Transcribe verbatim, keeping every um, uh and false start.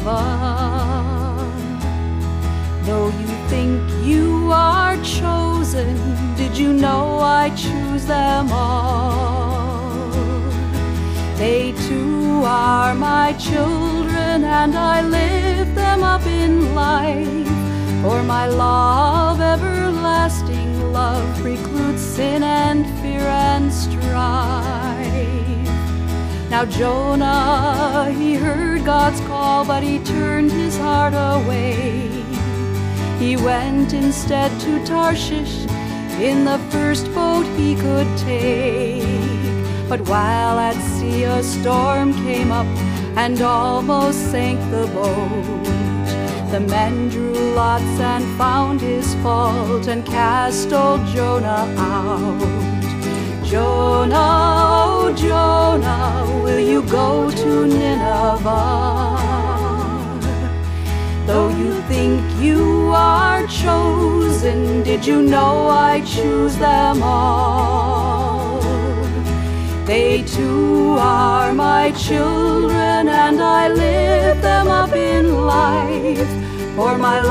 Nineveh. Though you think you are chosen, did you know I choose them all? They too are my children, and I lift them up in life. For my law of everlasting love precludes sin and fear and strife. Now Jonah, he heard God's call, but he turned his heart away. He went instead to Tarshish in the first boat he could take. But while at sea a storm came up and almost sank the boat, the men drew lots and found his fault and cast old Jonah out. Jonah, oh Jonah, will you go to Nineveh? Though you think you are chosen, did you know I choose them all? They too are my children, and I lift them up in life. For my